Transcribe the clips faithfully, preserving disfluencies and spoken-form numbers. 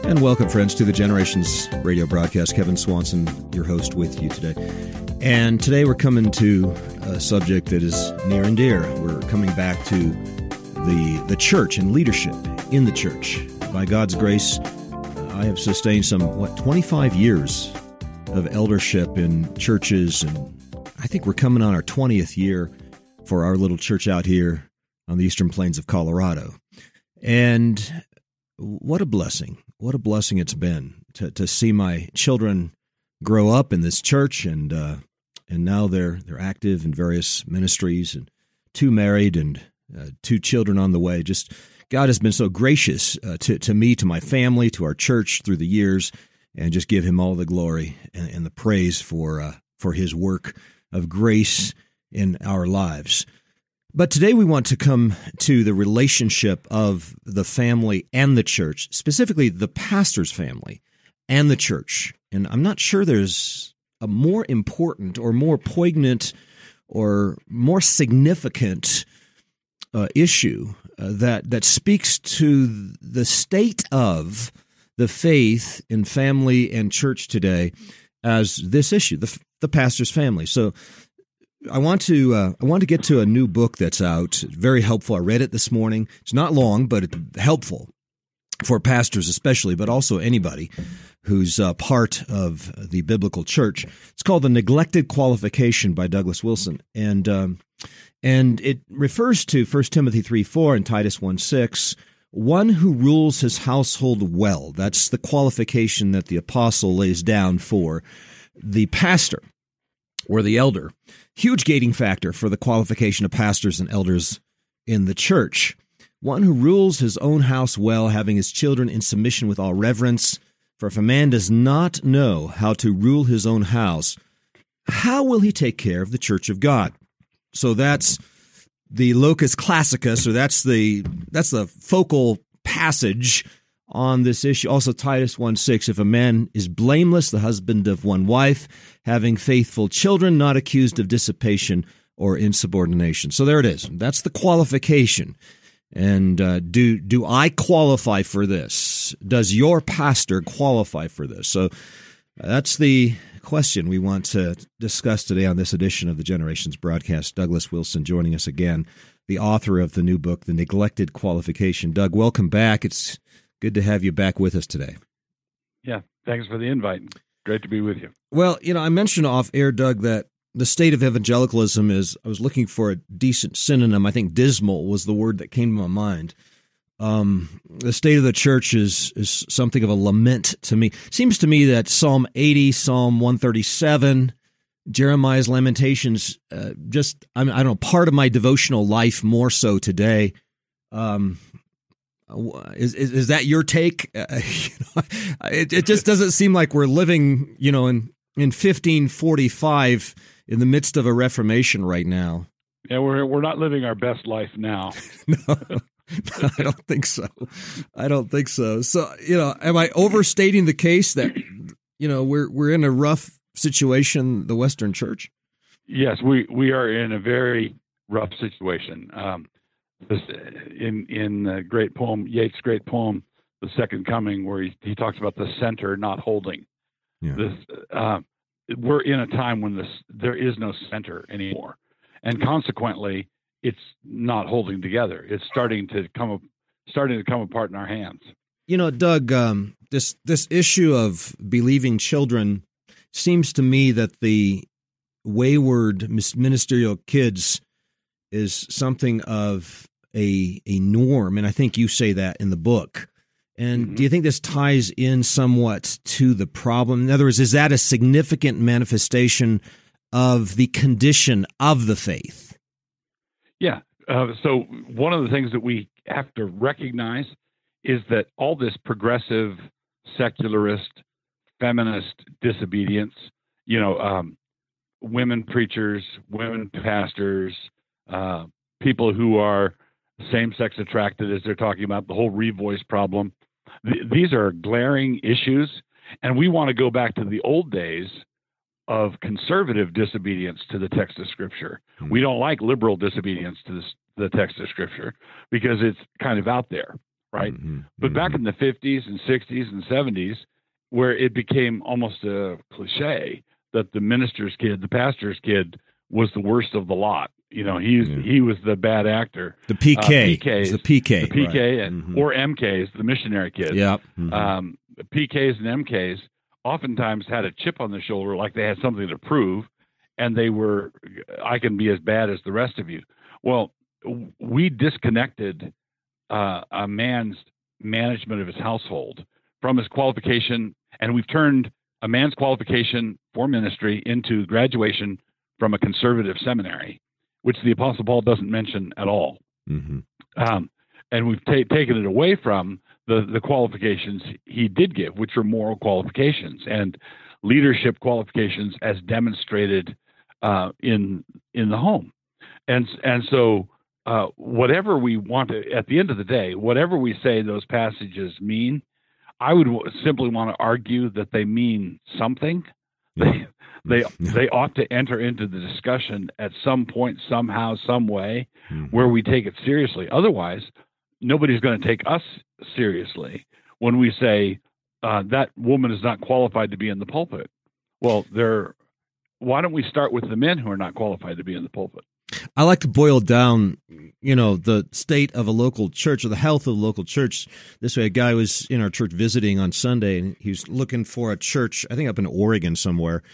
And welcome, friends, to the Generations radio broadcast. Kevin Swanson, your host, with you today. And today we're coming to a subject that is near and dear. We're coming back to the the church and leadership in the church. By God's grace, I have sustained some, what, twenty-five years of eldership in churches, and I think we're coming on our twentieth year for our little church out here on the eastern plains of Colorado. And what a blessing. What a blessing it's been to, to see my children grow up in this church, and uh, and now they're they're active in various ministries, and two married and uh, two children on the way. Just God has been so gracious uh, to to me, to my family, to our church through the years, and just give Him all the glory and, and the praise for uh, for His work of grace in our lives. But today we want to come to the relationship of the family and the church, specifically the pastor's family and the church. And I'm not sure there's a more important or more poignant or more significant uh, issue uh, that that speaks to the state of the faith in family and church today as this issue, the, the pastor's family. So I want to uh, I want to get to a new book that's out. Very helpful. I read it this morning. It's not long, but it's helpful for pastors especially, but also anybody who's uh, part of the biblical church. It's called The Neglected Qualification by Douglas Wilson, and um, and it refers to First Timothy three four and Titus one six. One who rules his household well. That's the qualification that the apostle lays down for the pastor or the elder. Huge gating factor for the qualification of pastors and elders in the church. One who rules his own house well, having his children in submission with all reverence. For if a man does not know how to rule his own house, how will he take care of the church of God? So that's the locus classicus, or that's the that's the focal passage on this issue. Also, Titus one six, if a man is blameless, the husband of one wife, having faithful children, not accused of dissipation or insubordination. So there it is. That's the qualification. And uh, do do I qualify for this? Does your pastor qualify for this? So that's the question we want to discuss today on this edition of the Generations broadcast. Douglas Wilson joining us again, the author of the new book, The Neglected Qualification. Doug, welcome back. It's good to have you back with us today. Yeah, thanks for the invite. Great to be with you. Well, you know, I mentioned off air, Doug, that the state of evangelicalism is, I was looking for a decent synonym. I think dismal was the word that came to my mind. Um, the state of the church is is something of a lament to me. Seems to me that Psalm eighty, Psalm one thirty-seven, Jeremiah's Lamentations, uh, just, I mean, I don't know, part of my devotional life more so today. Um Is, is is that your take? Uh, you know, it it just doesn't seem like we're living, you know, in in fifteen forty-five in the midst of a Reformation right now. Yeah, we're we're not living our best life now. no, no, I don't think so. I don't think so. So, you know, am I overstating the case that, you know, we're we're in a rough situation, the Western Church? Yes, we we are in a very rough situation. Um, This, in in the great poem, Yeats' great poem, The Second Coming, where he, he talks about the center not holding. Yeah. This, uh, we're in a time when this there is no center anymore, and consequently, it's not holding together. It's starting to come starting to come apart in our hands. You know, Doug, um, this this issue of believing children seems to me that the wayward ministerial kids is something of a a norm, and I think you say that in the book. And mm-hmm. do you think this ties in somewhat to the problem? In other words, is that a significant manifestation of the condition of the faith? Yeah. Uh, so one of the things that we have to recognize is that all this progressive, secularist, feminist disobedience, you know, um, women preachers, women pastors, uh, people who are same-sex attracted, as they're talking about, the whole revoice problem. Th- these are glaring issues, and we want to go back to the old days of conservative disobedience to the text of Scripture. Mm-hmm. We don't like liberal disobedience to this, the text of Scripture because it's kind of out there. right? Mm-hmm. But Mm-hmm. back in the fifties and sixties and seventies, where it became almost a cliche that the minister's kid, the pastor's kid, was the worst of the lot. You know, he Yeah. he was the bad actor. The P K. Uh, P Ks, it's the P K. the P K, right. and, mm-hmm. or M Ks, the missionary kids. Yeah. Mm-hmm. Um, P Ks and M Ks oftentimes had a chip on their shoulder, like they had something to prove, and they were, I can be as bad as the rest of you. Well, we disconnected uh, a man's management of his household from his qualification, and we've turned a man's qualification for ministry into graduation from a conservative seminary, which the Apostle Paul doesn't mention at all. Mm-hmm. Um, and we've ta- taken it away from the, the qualifications he did give, which are moral qualifications and leadership qualifications as demonstrated uh, in in the home. And and so uh, whatever we want to, at the end of the day, whatever we say those passages mean, I would w- simply want to argue that they mean something. They they Yeah. they ought to enter into the discussion at some point, somehow, some way, Mm-hmm. where we take it seriously. Otherwise, nobody's going to take us seriously when we say uh, that woman is not qualified to be in the pulpit. Well, they're, why don't we start with the men who are not qualified to be in the pulpit? I like to boil down, you know, the state of a local church or the health of a local church this way. A guy was in our church visiting on Sunday, and he was looking for a church, I think up in Oregon somewhere.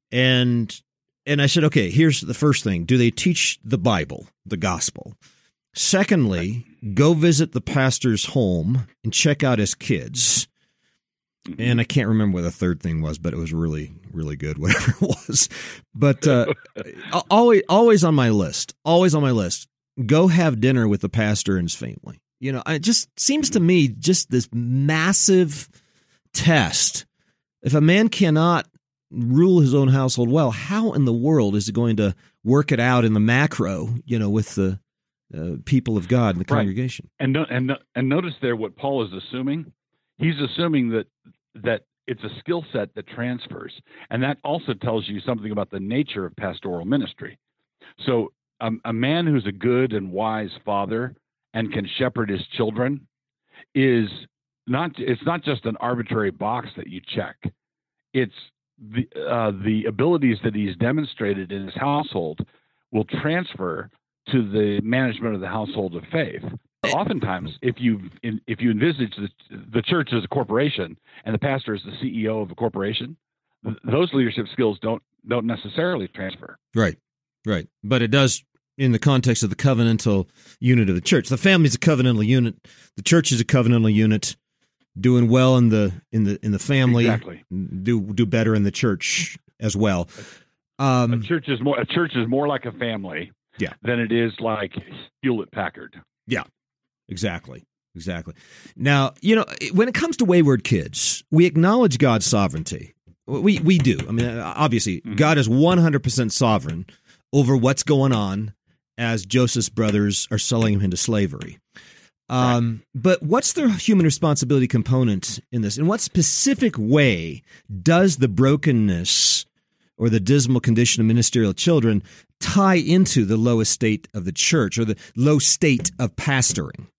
And and I said, okay, here's the first thing. Do they teach the Bible, the gospel? Secondly, go visit the pastor's home and check out his kids. And I can't remember what the third thing was, but it was really, really good, whatever it was. But uh, always, always on my list, always on my list, go have dinner with the pastor and his family. You know, it just seems to me just this massive test. If a man cannot rule his own household well, how in the world is he going to work it out in the macro, you know, with the uh, people of God in the Right. congregation? And no, and no- and notice there what Paul is assuming. He's assuming that that it's a skill set that transfers, and that also tells you something about the nature of pastoral ministry. So, um, a man who's a good and wise father and can shepherd his children is not. It's not just an arbitrary box that you check. It's the uh, the abilities that he's demonstrated in his household will transfer to the management of the household of faith. Oftentimes, if you in, if you envisage the, the church as a corporation and the pastor is the C E O of a corporation, th- those leadership skills don't don't necessarily transfer. Right, right. But it does in the context of the covenantal unit of the church. The family is a covenantal unit. The church is a covenantal unit. Doing well in the in the in the family, Exactly. do do better in the church as well. Um, A church is more a church is more like a family, Yeah. than it is like Hewlett Packard. Yeah, exactly. Exactly. Now, you know, when it comes to wayward kids, we acknowledge God's sovereignty. We we do. I mean, obviously, Mhm. God is one hundred percent sovereign over what's going on as Joseph's brothers are selling him into slavery. Um, But what's the human responsibility component in this? In what specific way does the brokenness or the dismal condition of ministerial children tie into the lowest state of the church or the low state of pastoring?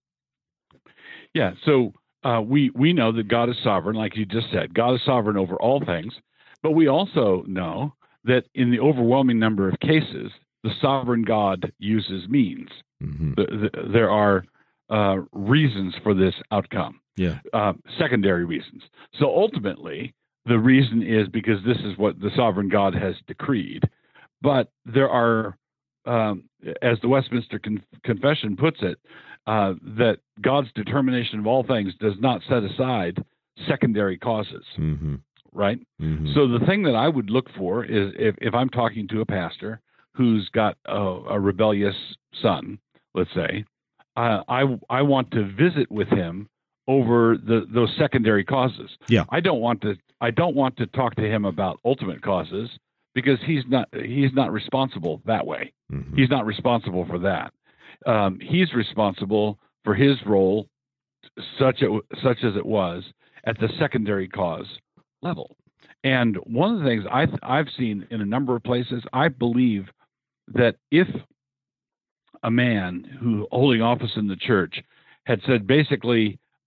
Yeah, so uh, we we know that God is sovereign, like you just said. God is sovereign over all things, but we also know that in the overwhelming number of cases, the sovereign God uses means. Mm-hmm. The, the, there are uh, reasons for this outcome, Yeah. uh, secondary reasons. So ultimately, the reason is because this is what the sovereign God has decreed. But there are, um, as the Westminster Con- Confession puts it, uh, that God's determination of all things does not set aside secondary causes, Mm-hmm. right? Mm-hmm. So the thing that I would look for is if, if I'm talking to a pastor who's got a, a rebellious son, let's say, uh, I I want to visit with him over the those secondary causes. Yeah. I don't want to I don't want to talk to him about ultimate causes because he's not he's not responsible that way. Mm-hmm. He's not responsible for that. Um, he's responsible for his role, such it, such as it was at the secondary cause level. And one of the things I I've seen in a number of places, I believe that if a man who holding office in the church had said basically,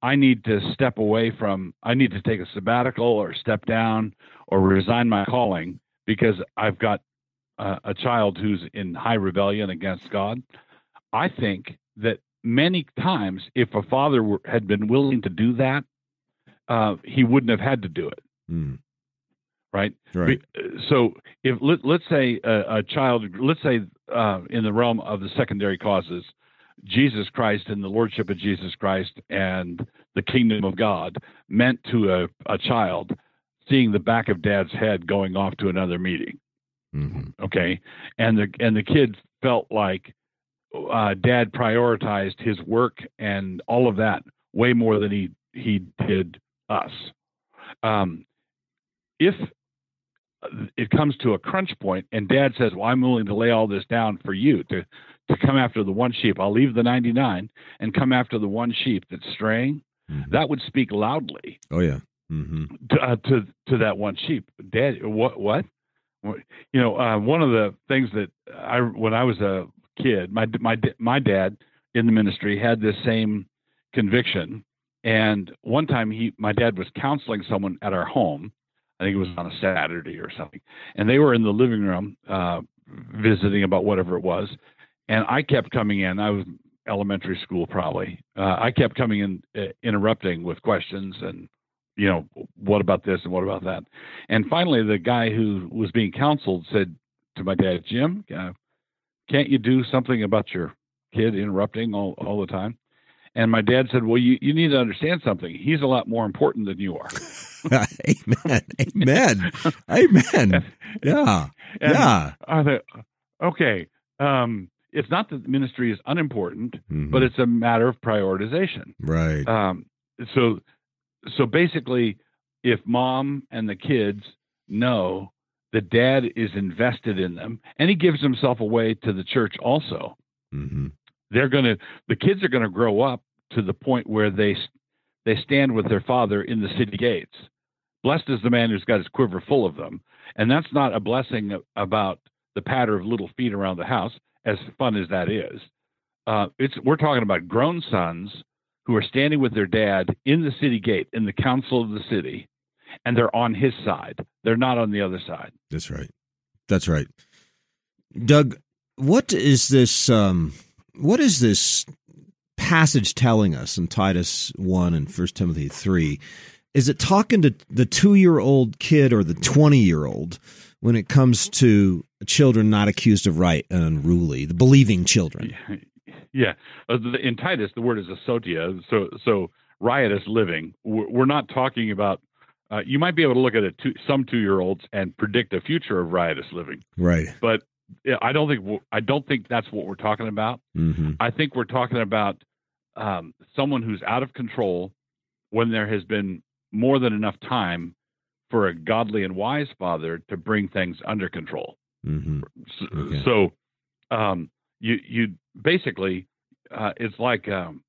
I need to step away from, I need to take a sabbatical or step down or resign my calling because I've got uh, a child who's in high rebellion against God. I think that many times, if a father were, had been willing to do that, uh, he wouldn't have had to do it. Mm. Right. Right. So if let, let's say a, a child, let's say uh, in the realm of the secondary causes, Jesus Christ and the Lordship of Jesus Christ and the kingdom of God meant to a, a child seeing the back of dad's head going off to another meeting. Mm-hmm. Okay. And the, and the kid felt like uh, dad prioritized his work and all of that way more than he, he did us. Um, if it comes to a crunch point and dad says, well, I'm willing to lay all this down for you to, to come after the one sheep. I'll leave the ninety-nine and come after the one sheep that's straying. Mm-hmm. That would speak loudly. Oh yeah. Mm-hmm. To, uh, to, to that one sheep. Dad, what, what, you know, uh, one of the things that I, when I was a kid, my, my, my dad in the ministry had this same conviction. And one time he, my dad was counseling someone at our home. I think it was on a Saturday or something. And they were in the living room uh, visiting about whatever it was. And I kept coming in. I was elementary school probably. Uh, I kept coming in, uh, interrupting with questions and, you know, what about this and what about that? And finally, the guy who was being counseled said to my dad, Jim, uh, can't you do something about your kid interrupting all, all the time? And my dad said, well, you, you need to understand something. He's a lot more important than you are. Amen. Amen. Amen. Yeah. And yeah. I thought, okay. Um, it's not that the ministry is unimportant, mm-hmm. but it's a matter of prioritization. Right. Um, so, so basically, if mom and the kids know that dad is invested in them and he gives himself away to the church also, mm-hmm. they're going to, the kids are going to grow up to the point where they, they stand with their father in the city gates. Blessed is the man who's got his quiver full of them. And that's not a blessing about the patter of little feet around the house, as fun as that is. Uh, it's, we're talking about grown sons who are standing with their dad in the city gate, in the council of the city, and they're on his side. They're not on the other side. That's right. That's right. Doug, what is this, um, what is this passage telling us in Titus one and First Timothy three? Is it talking to the two-year-old kid or the twenty-year-old when it comes to children not accused of right and unruly, the believing children? Yeah. In Titus, the word is asotia, so so riotous living. We're not talking about, uh, you might be able to look at a two, some two-year-olds and predict a future of riotous living. Right. But I don't think I don't think that's what we're talking about. Mm-hmm. I think we're talking about um, someone who's out of control when there has been more than enough time for a godly and wise father to bring things under control. Mm-hmm. So, okay. so um, you you basically uh, it's like um,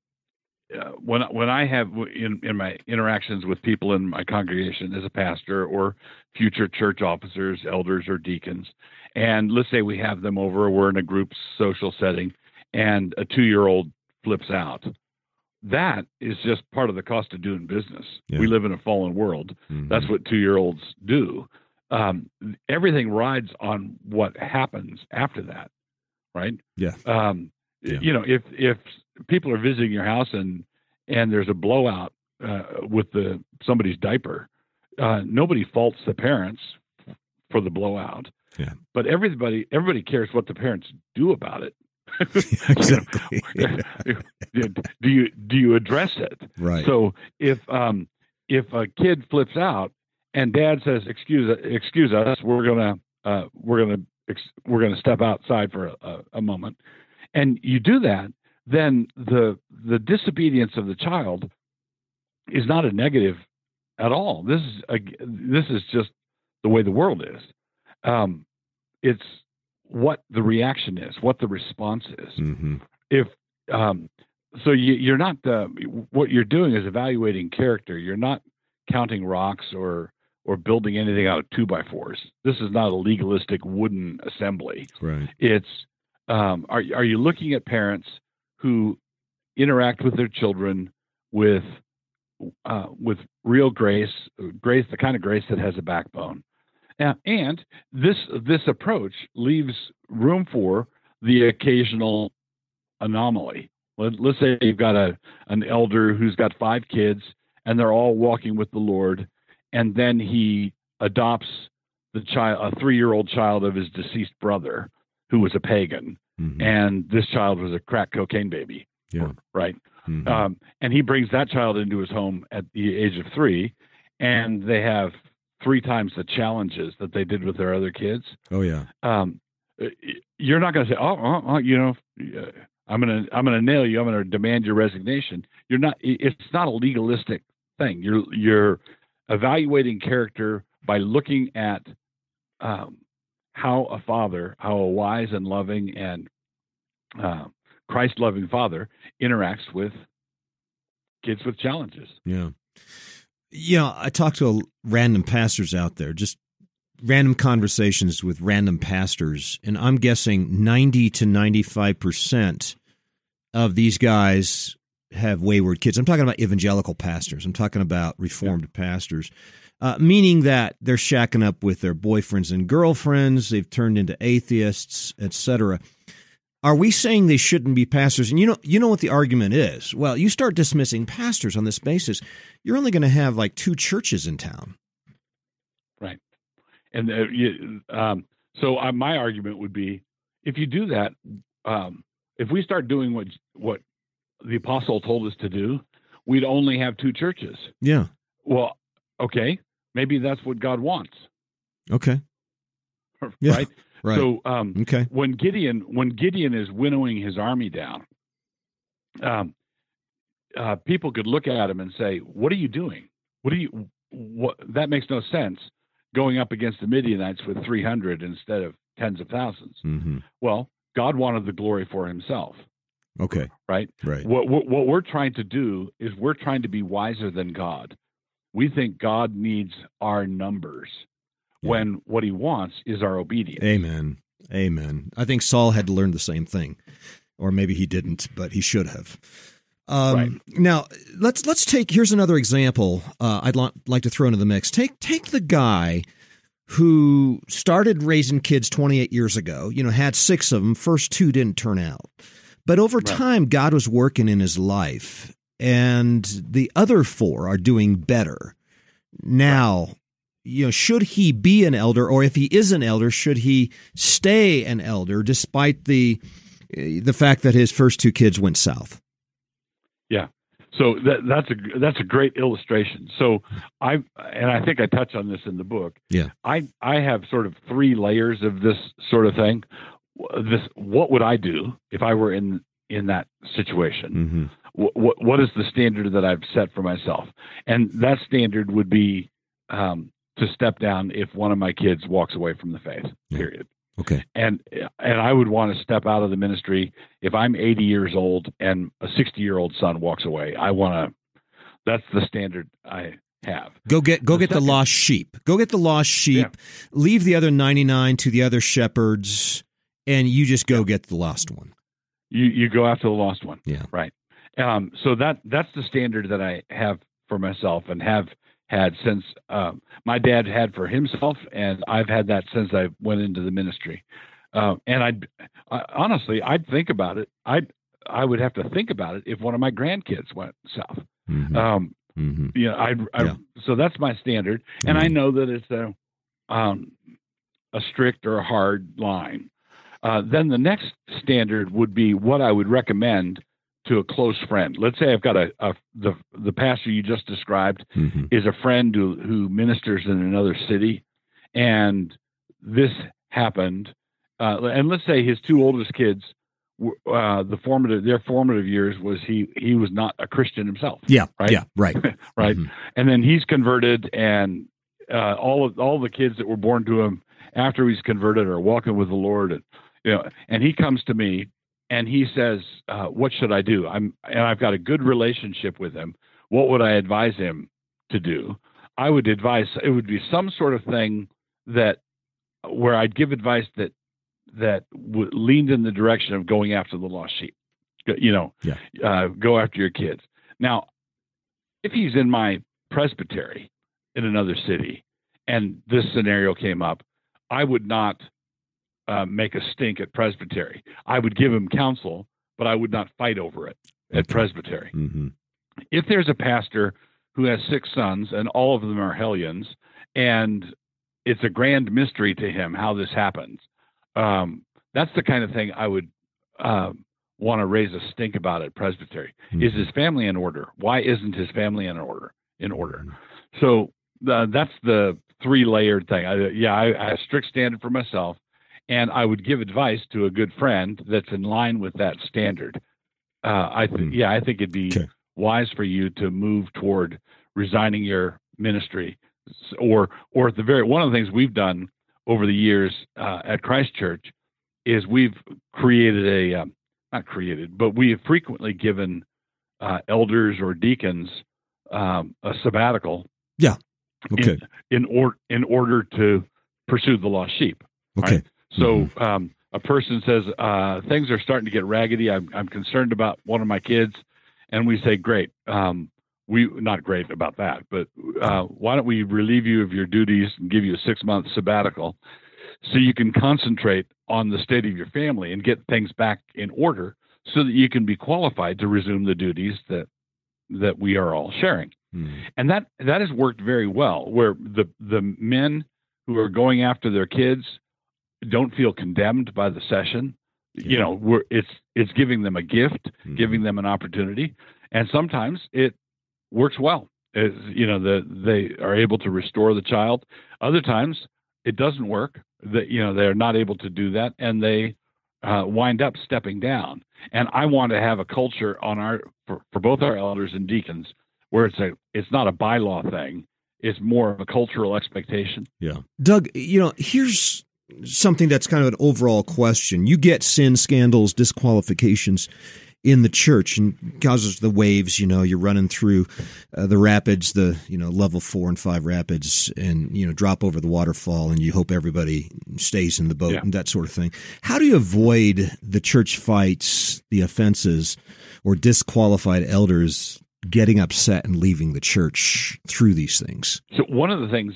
uh, when when I have in in my interactions with people in my congregation as a pastor or future church officers, elders, or deacons, and let's say we have them over, we're in a group social setting, and a two-year-old flips out. That is just part of the cost of doing business. Yeah. We live in a fallen world. Mm-hmm. That's what two-year-olds do. Um, everything rides on what happens after that, right? Yeah. Um, yeah. You know, if if people are visiting your house and and there's a blowout uh, with the somebody's diaper, uh, nobody faults the parents for the blowout. Yeah. But everybody everybody cares what the parents do about it. Exactly. do you do you address it? Right. So if um if a kid flips out and dad says excuse excuse us, we're gonna uh, we're gonna we're gonna step outside for a, a moment, and you do that, then the the disobedience of the child is not a negative at all. This is a, this is just the way the world is. Um, it's what the reaction is, what the response is. Mm-hmm. If um, so, you, you're not uh, what you're doing is evaluating character. You're not counting rocks or or building anything out of two by fours. This is not a legalistic wooden assembly. Right. It's um, are are you looking at parents who interact with their children with uh, with real grace, grace, the kind of grace that has a backbone. And, and this this approach leaves room for the occasional anomaly. Let, let's say you've got a an elder who's got five kids, and they're all walking with the Lord, and then he adopts the child, a three-year-old child of his deceased brother, who was a pagan, mm-hmm. and this child was a crack cocaine baby, yeah. right? Mm-hmm. Um, and he brings that child into his home at the age of three, and they have three times the challenges that they did with their other kids. Oh yeah. Um, you're not going to say, oh, oh, oh, you know, I'm going to, I'm going to nail you. I'm going to demand your resignation. You're not. It's not a legalistic thing. You're, you're evaluating character by looking at um, how a father, how a wise and loving and uh, Christ-loving father interacts with kids with challenges. Yeah. You know, I talk to random pastors out there, just random conversations with random pastors, and I'm guessing ninety to ninety-five percent of these guys have wayward kids. I'm talking about evangelical pastors. I'm talking about Reformed yeah. pastors, uh, meaning that they're shacking up with their boyfriends and girlfriends, they've turned into atheists, et cetera. Are we saying they shouldn't be pastors? And you know, you know what the argument is. Well, you start dismissing pastors on this basis, you're only going to have like two churches in town. Right. And uh, you, um, so uh, my argument would be, if you do that, um, if we start doing what what the apostle told us to do, we'd only have two churches. Yeah. Well, okay, maybe that's what God wants. Okay. Right. Yeah. Right. So um, okay. when Gideon when Gideon is winnowing his army down, um, uh, people could look at him and say, "What are you doing? What are you? What that makes no sense. Going up against the Midianites with three hundred instead of tens of thousands." Mm-hmm. Well, God wanted the glory for Himself. Okay. Right. Right. What, what what we're trying to do is we're trying to be wiser than God. We think God needs our numbers. When what he wants is our obedience. Amen. Amen. I think Saul had to learn the same thing, or maybe he didn't, but he should have. Um, right. Now, let's let's take. Here's another example. Uh, I'd lo- like to throw into the mix. Take take the guy who started raising kids twenty-eight years ago. You know, had six of them. First two didn't turn out, but over right. time, God was working in his life, and the other four are doing better now. Right. You know, should he be an elder, or if he is an elder, should he stay an elder despite the the fact that his first two kids went south? Yeah, so that, that's a that's a great illustration. So I and I think I touch on this in the book. Yeah, I I have sort of three layers of this sort of thing. This what would I do if I were in in that situation? Mm-hmm. What, what what is the standard that I've set for myself? And that standard would be. Um, to step down if one of my kids walks away from the faith, period. Okay. And and I would want to step out of the ministry if I'm eighty years old and a sixty-year-old son walks away. I want to, that's the standard I have. Go get go the get second, the lost sheep. Go get the lost sheep. Yeah. Leave the other ninety-nine to the other shepherds, and you just go yeah. get the lost one. You you go after the lost one. Yeah. Right. Um, so that that's the standard that I have for myself and have had since um, my dad had for himself, and I've had that since I went into the ministry. Uh, and I'd, I honestly, I'd think about it. I'd, I would have to think about it if one of my grandkids went south. Mm-hmm. Um, mm-hmm. You know, I, I yeah. so that's my standard, and mm-hmm. I know that it's a um, a strict or a hard line. Uh, then the next standard would be what I would recommend to a close friend. Let's say I've got a, a the the pastor you just described mm-hmm. is a friend who, who ministers in another city, and this happened. Uh, and let's say his two oldest kids, uh, the formative their formative years was he he was not a Christian himself. Yeah, right, yeah, right, right. Mm-hmm. And then he's converted, and uh, all of all the kids that were born to him after he's converted are walking with the Lord, and you know, and he comes to me. And he says, uh, what should I do? I'm, and I've got a good relationship with him. What would I advise him to do? I would advise, it would be some sort of thing that, where I'd give advice that, that w- leaned in the direction of going after the lost sheep, you know, yeah. uh, go after your kids. Now, if he's in my presbytery in another city and this scenario came up, I would not uh, make a stink at presbytery. I would give him counsel, but I would not fight over it at Okay. presbytery. Mm-hmm. If there's a pastor who has six sons and all of them are hellions, and it's a grand mystery to him how this happens, um, that's the kind of thing I would uh, want to raise a stink about at presbytery. Mm-hmm. Is his family in order? Why isn't his family in order? In order. So uh, that's the three-layered thing. I, yeah, I, I have a strict standard for myself, and I would give advice to a good friend that's in line with that standard. Uh, I th- Mm. yeah, I think it'd be Okay. wise for you to move toward resigning your ministry, or or at the very one of the things we've done over the years uh, at Christ Church is we've created a um, not created, but we have frequently given uh, elders or deacons um, a sabbatical. Yeah. Okay. In, in or in order to pursue the lost sheep. Okay. Right? So um, a person says uh, things are starting to get raggedy. I'm, I'm concerned about one of my kids, and we say, great. Um, we not great about that, but uh, why don't we relieve you of your duties and give you a six month sabbatical, so you can concentrate on the state of your family and get things back in order, so that you can be qualified to resume the duties that that we are all sharing. Mm. And that that has worked very well, where the the men who are going after their kids don't feel condemned by the session. Yeah. You know, we're, it's it's giving them a gift, Mm. giving them an opportunity, and sometimes it works well. It's, you know, the they are able to restore the child. Other times it doesn't work. That you know they're not able to do that, and they uh, wind up stepping down. And I want to have a culture on our for, for both our elders and deacons where it's a it's not a bylaw thing. It's more of a cultural expectation. Yeah. Doug, you know, here's something that's kind of an overall question. You get sin scandals, disqualifications in the church, and causes the waves. You know, you're running through uh, the rapids, the, you know, level four and five rapids, and, you know, drop over the waterfall, and you hope everybody stays in the boat, Yeah. and that sort of thing. How do you avoid the church fights, the offenses, or disqualified elders getting upset and leaving the church through these things? So one of the things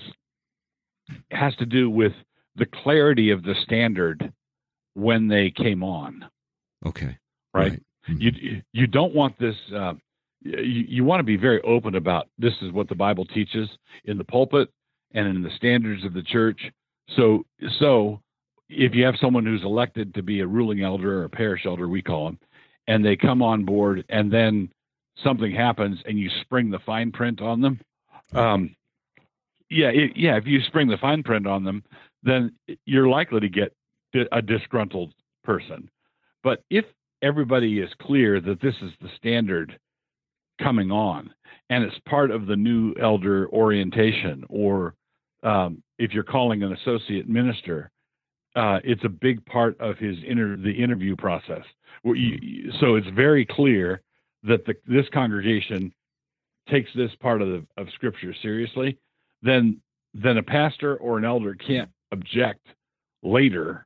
has to do with the clarity of the standard when they came on, Okay. right? Right. Mhm. You you don't want this. Uh, you you want to be very open about this is what the Bible teaches in the pulpit and in the standards of the church. So so if you have someone who's elected to be a ruling elder or a parish elder, we call them, and they come on board, and then something happens, and you spring the fine print on them. Um, yeah, it, yeah. If you spring the fine print on them, then you're likely to get a disgruntled person. But if everybody is clear that this is the standard coming on, and it's part of the new elder orientation, or um, if you're calling an associate minister, uh, it's a big part of his inter- the interview process. Where you, so it's very clear that the, this congregation takes this part of the, of Scripture seriously. Then then a pastor or an elder can't object later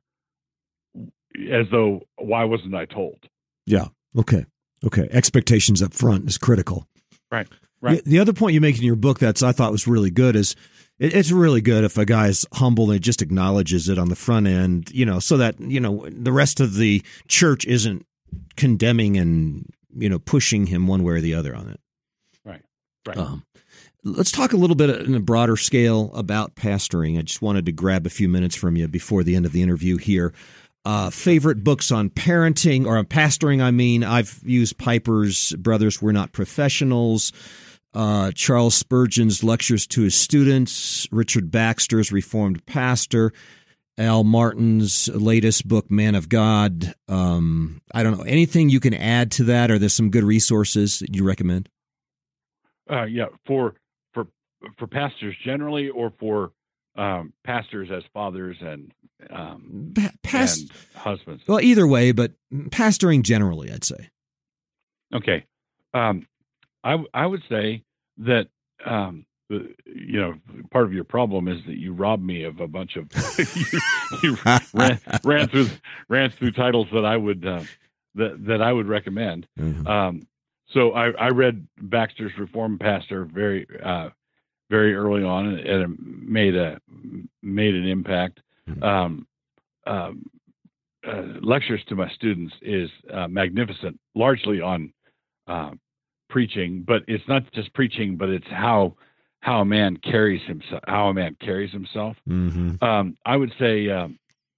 as though, why wasn't I told? Yeah. Okay. Okay. Expectations up front is critical. Right. Right. The, the other point you make in your book that's I thought was really good is it, it's really good if a guy's humble and just acknowledges it on the front end, you know, so that, you know, the rest of the church isn't condemning and, you know, pushing him one way or the other on it. Right. Right. Um, let's talk a little bit in a broader scale about pastoring. I just wanted to grab a few minutes from you before the end of the interview here. Uh, favorite books on parenting or on pastoring, I mean. I've used Piper's Brothers We're Not Professionals, uh, Charles Spurgeon's Lectures to His Students, Richard Baxter's Reformed Pastor, Al Martin's latest book, Man of God. Um, I don't know, anything you can add to that, or there's some good resources that you recommend? Uh, yeah, for for for pastors generally, or for um, pastors as fathers and um, Pa- past, and husbands. Well, either way, but pastoring generally, I'd say. Okay, um, I I would say that um, the, you know, part of your problem is that you robbed me of a bunch of you, you ran, ran through ran through titles that I would uh, that that I would recommend. Mm-hmm. Um, So I, I read Baxter's Reformed Pastor very, uh, very early on, and it made a made an impact. Mm-hmm. Um, um, uh, lectures to my students is uh, magnificent, largely on uh, preaching, but it's not just preaching, but it's how how a man carries himself. How a man carries himself. Mm-hmm. Um, I would say um,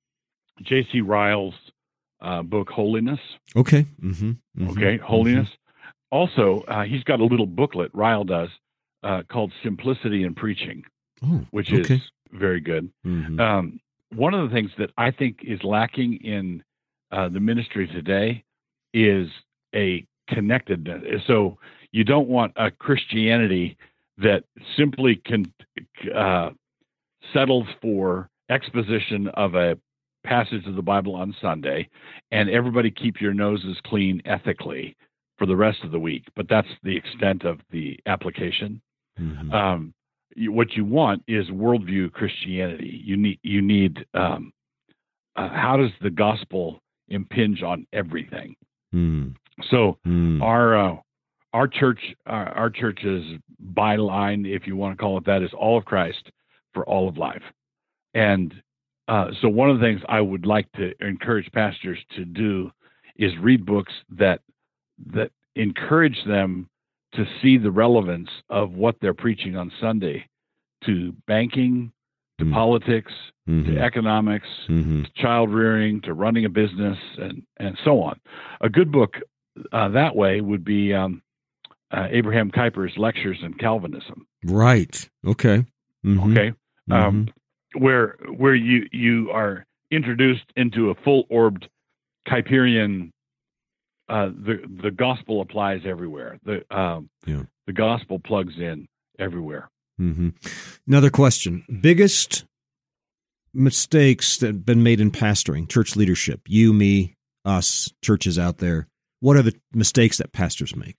J C Ryle's uh, book Holiness. Okay. Mm-hmm. Mm-hmm. Okay, Holiness. Mm-hmm. Also, uh, he's got a little booklet, Ryle does, uh, called Simplicity in Preaching, oh, which okay. is very good. Mm-hmm. Um, one of the things that I think is lacking in uh, the ministry today is a connectedness. So you don't want a Christianity that simply can uh, settles for exposition of a passage of the Bible on Sunday, and everybody keep your noses clean ethically for the rest of the week. But that's the extent of the application. Mm-hmm. Um, you, what you want is worldview Christianity. You need you need um, uh, how does the gospel impinge on everything? Mm. So Mm. our uh, our church our, our church's byline, if you want to call it that, is all of Christ for all of life. And uh, so one of the things I would like to encourage pastors to do is read books that that encourage them to see the relevance of what they're preaching on Sunday to banking, to Mm. politics, Mm-hmm. to economics, Mm-hmm. to child rearing, to running a business, and, and so on. A good book uh, that way would be um, uh, Abraham Kuyper's Lectures in Calvinism. Right. Okay. Mm-hmm. Okay, Mm-hmm. um, where where you you are introduced into a full-orbed Kuyperian. Uh, the the gospel applies everywhere. The um, Yeah. the gospel plugs in everywhere. Mm-hmm. Another question: biggest mistakes that have been made in pastoring, church leadership, you, me, us, churches out there. What are the mistakes that pastors make?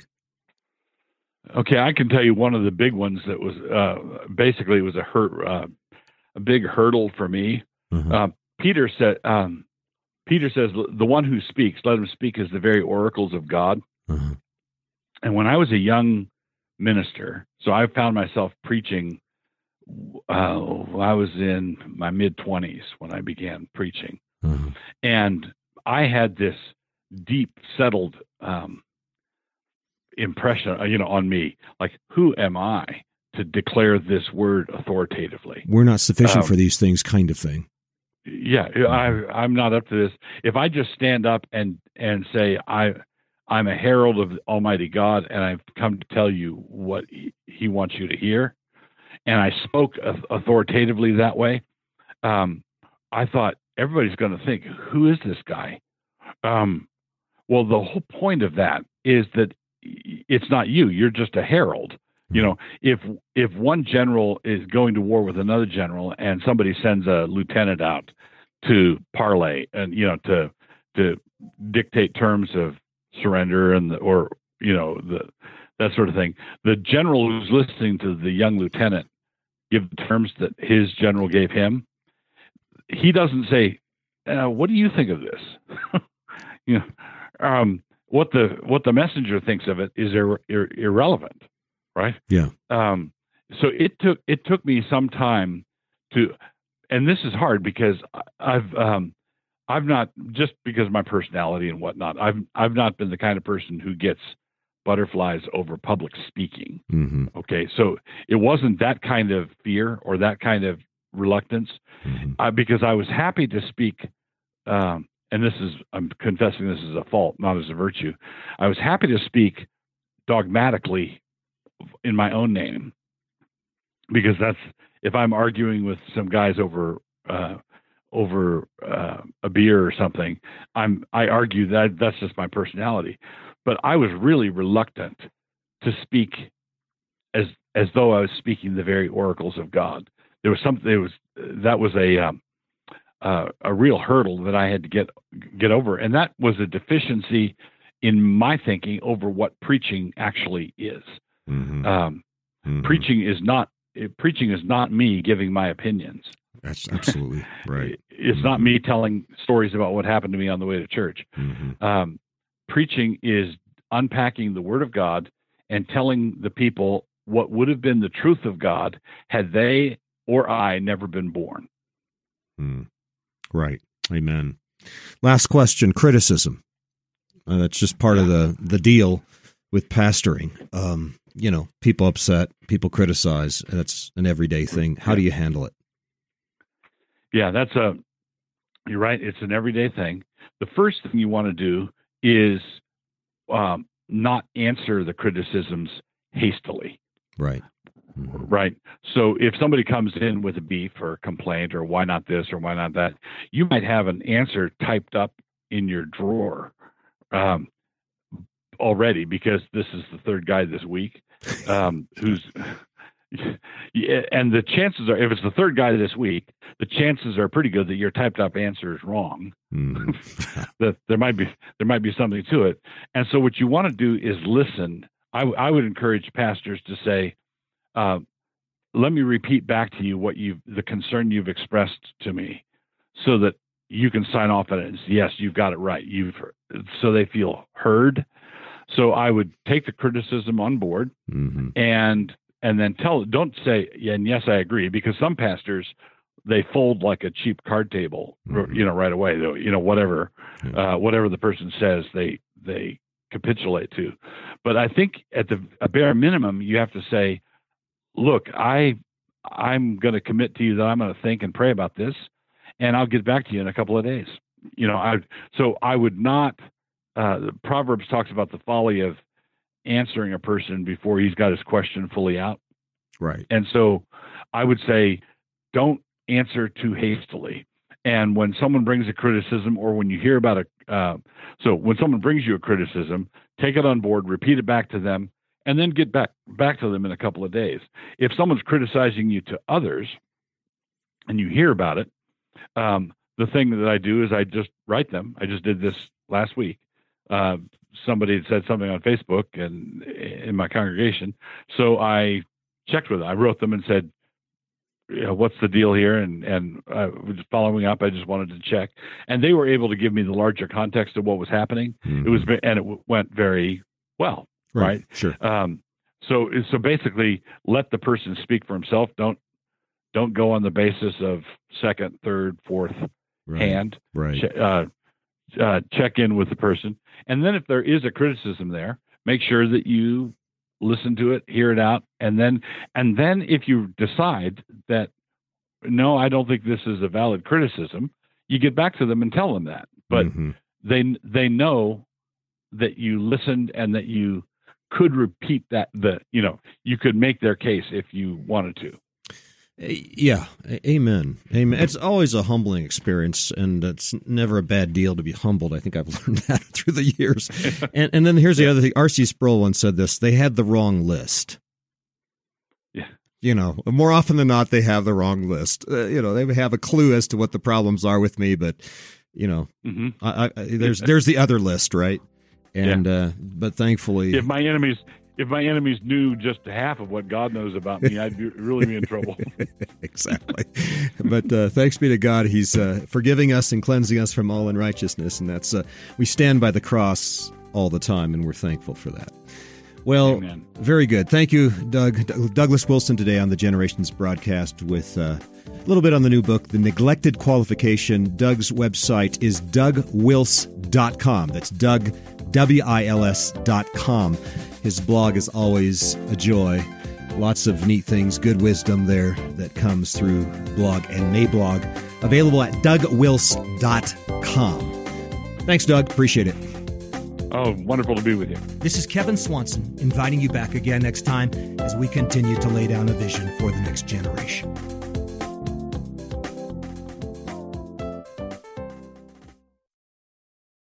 Okay, I can tell you one of the big ones that was uh, basically it was a hurt, uh, a big hurdle for me. Uh-huh. Uh, Peter said, um, Peter says, "The one who speaks, let him speak as the very oracles of God." Uh-huh. And when I was a young minister, so I found myself preaching. Uh, I was in my mid twenties when I began preaching, Uh-huh. and I had this deep, settled um, impression, you know, on me. Like, who am I to declare this word authoritatively? We're not sufficient Um, for these things, kind of thing. Yeah, I, I'm not up to this. If I just stand up and and say I, I'm a herald of Almighty God, and I've come to tell you what He, he wants you to hear, and I spoke authoritatively that way, um, I thought everybody's going to think, who is this guy? Um, well, the whole point of that is that it's not you. You're just a herald. You know, if if one general is going to war with another general, and somebody sends a lieutenant out to parley and you know to to dictate terms of surrender and the, or you know the that sort of thing, the general who's listening to the young lieutenant give the terms that his general gave him, he doesn't say, uh, "What do you think of this?" you know, um, what the what the messenger thinks of it is ir- ir- irrelevant. Right. Yeah. Um, so it took it took me some time to, and this is hard because I've um, I've not just because of my personality and whatnot. I've I've not been the kind of person who gets butterflies over public speaking. Mm-hmm. Okay, so it wasn't that kind of fear or that kind of reluctance, Mm-hmm. uh, because I was happy to speak. Um, and this is I'm confessing this is a fault, not as a virtue. I was happy to speak dogmatically in my own name, because that's if I'm arguing with some guys over uh, over uh, a beer or something, I'm I argue that that's just my personality. But I was really reluctant to speak as as though I was speaking the very oracles of God. There was something. There was that was a um, uh, a real hurdle that I had to get get over, and that was a deficiency in my thinking over what preaching actually is. Mm-hmm. Um, Mm-hmm. Preaching is not preaching is not me giving my opinions. That's absolutely right. It's Mm-hmm. not me telling stories about what happened to me on the way to church. Mm-hmm. Um, preaching is unpacking the Word of God and telling the people what would have been the truth of God had they or I never been born. Hmm. Right. Amen. Last question, criticism. Uh, that's just part yeah. of the, the deal with pastoring. Um, you know, people upset, people criticize. That's an everyday thing. How do you handle it? Yeah, that's a, you're right. It's an everyday thing. The first thing you want to do is um, not answer the criticisms hastily. Right. Mm-hmm. Right. So if somebody comes in with a beef or a complaint or why not this or why not that, you might have an answer typed up in your drawer um, already, because this is the third guy this week um, who's, and the chances are, if it's the third guy this week, the chances are pretty good that your typed up answer is wrong. Mm. That there might be there might be something to it. And so what you want to do is listen. I, I would encourage pastors to say, uh, let me repeat back to you what you the concern you've expressed to me, so that you can sign off on it and say, yes, you've got it right. You've so they feel heard. So I would take the criticism on board, mm-hmm. and and then tell, don't say, yeah, and yes, I agree, because some pastors, they fold like a cheap card table, mm-hmm. you know, right away. You know, whatever, yeah. uh, whatever the person says, they they capitulate to. But I think at the a bare minimum, you have to say, look, I I'm going to commit to you that I'm going to think and pray about this, and I'll get back to you in a couple of days. You know, I so I would not. Uh, Proverbs talks about the folly of answering a person before he's got his question fully out. Right. And so I would say, don't answer too hastily. And when someone brings a criticism, or when you hear about a, uh, so when someone brings you a criticism, take it on board, repeat it back to them, and then get back, back to them in a couple of days. If someone's criticizing you to others and you hear about it, um, the thing that I do is I just write them. I just did this last week. Uh, somebody had said something on Facebook and in my congregation. So I checked with them. I wrote them and said, you know, what's the deal here? And, and uh, following up, I just wanted to check, and they were able to give me the larger context of what was happening. Mm-hmm. It was, and it w- went very well. Right. right? Sure. Um, so, so basically let the person speak for himself. Don't, don't go on the basis of second, third, fourth right. hand. Right. Uh, Uh, check in with the person. And then if there is a criticism there, make sure that you listen to it, hear it out. And then, and then if you decide that, no, I don't think this is a valid criticism, you get back to them and tell them that. But mm-hmm. they, they know that you listened and that you could repeat that, the, you know, you could make their case if you wanted to. Yeah, amen, amen. It's always a humbling experience, and it's never a bad deal to be humbled. I think I've learned that through the years. And, and then here's the other thing. R C Sproul once said this: they had the wrong list. Yeah, you know, more often than not, they have the wrong list. Uh, you know, they have a clue as to what the problems are with me, but you know, mm-hmm. I, I, there's there's the other list, right? And yeah. uh, but thankfully, if my enemies. If my enemies knew just half of what God knows about me, I'd be, really be in trouble. Exactly. But uh, thanks be to God, He's uh, forgiving us and cleansing us from all unrighteousness, and that's uh, we stand by the cross all the time, and we're thankful for that. Well, Amen. Very good. Thank you, Doug. D- Douglas Wilson today on the Generations broadcast with uh, a little bit on the new book, The Neglected Qualification. Doug's website is doug wils dot com. That's Doug, W I L S dot com. His blog is always a joy. Lots of neat things, good wisdom there that comes through blog and Nablog. Available at doug wils dot com. Thanks, Doug. Appreciate it. Oh, wonderful to be with you. This is Kevin Swanson, inviting you back again next time as we continue to lay down a vision for the next generation.